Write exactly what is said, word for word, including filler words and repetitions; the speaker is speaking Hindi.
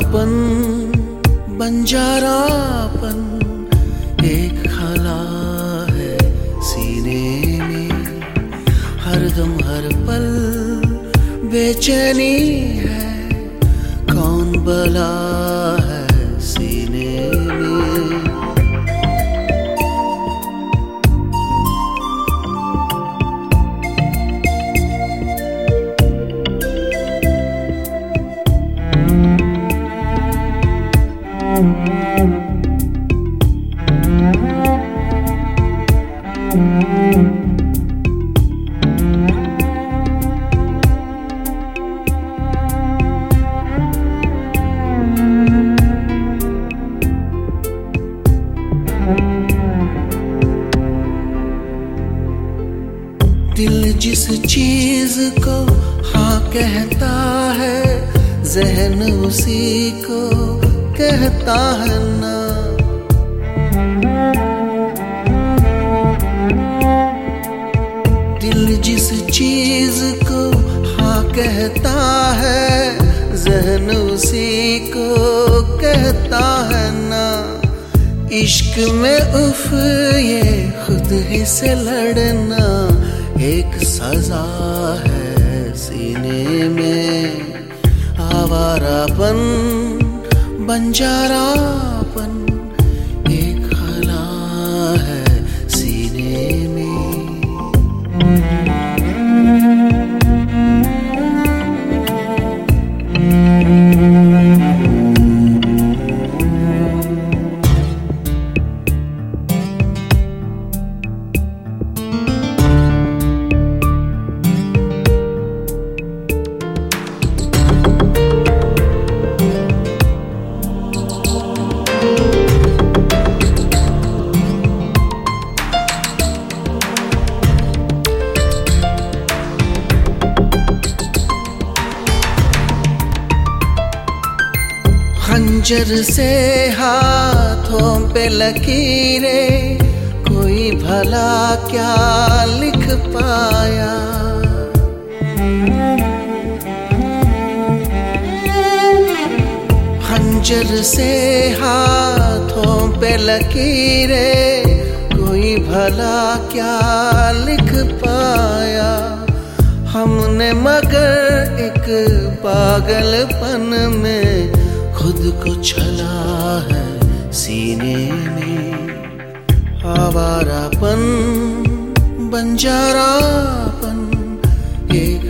आवारापन बंजारापन एक खला है सीने में, हरदम हर पल बेचैनी है, कौन बला है सीने में। दिल जिस चीज को हाँ कहता है, ज़हन उसी को कहता है ना। दिल जिस चीज को हाँ कहता है, ज़हन उसी को कहता है ना। इश्क में उफ ये खुद ही से लड़ना एक सजा है सीने में। आवारापन बंजारापन एक खला है सीने में। खंजर से हाथों पे लकीरें, कोई भला क्या लिख पाया। खंजर से हाथों पे लकीरें, कोई भला क्या लिख पाया। हमने मगर एक पागलपन में खुद को छला है सीने में। आवारापन बंजारापन एक